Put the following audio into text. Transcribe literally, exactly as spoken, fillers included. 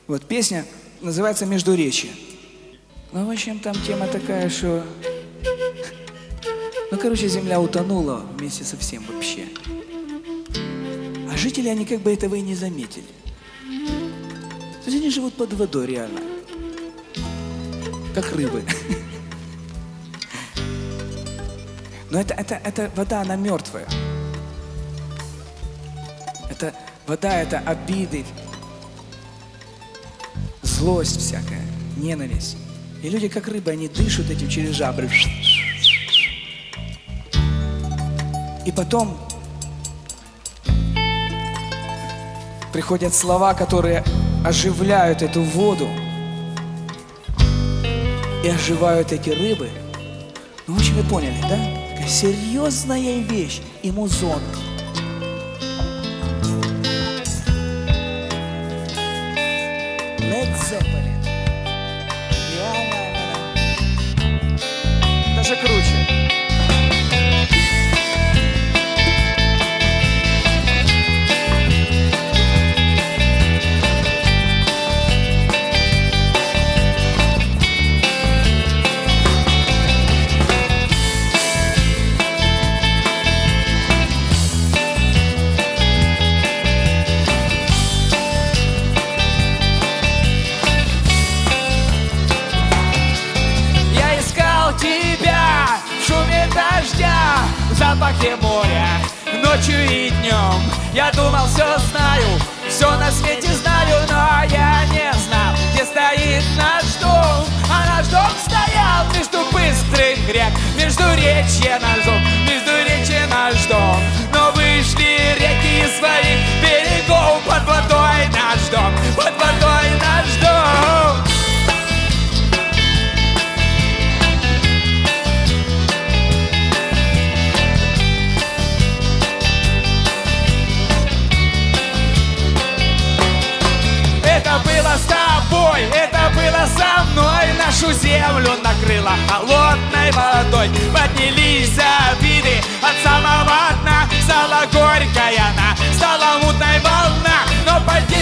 Вот песня называется «Междуречье». Ну, в общем, там тема такая, что... Ну, короче, земля утонула вместе со всем вообще. А жители, они как бы этого и не заметили. То есть они живут под водой реально. Как рыбы. Но это, это, это вода, она мертвая. Это вода, это обиды, злость всякая, ненависть. И люди, как рыбы, они дышат этим через жабры. И потом приходят слова, которые оживляют эту воду и оживают эти рыбы. Ну, в общем, вы поняли, да? Такая серьезная вещь и музон. Led Zeppelin. Даже круче. В запахе моря, ночью и днем. Я думал, все знаю, все на свете знаю, но я не знал, где стоит наш дом. А наш дом стоял между быстрых рек, между речья наш дом, между речья наш дом. Но вышли реки из своих берегов, под водой наш дом, под водой наш дом. Это было с тобой, это было со мной. Нашу землю накрыло холодной водой. Поднялись обиды от самого дна. Стала горькой она, стала мутной волна. Но поднялась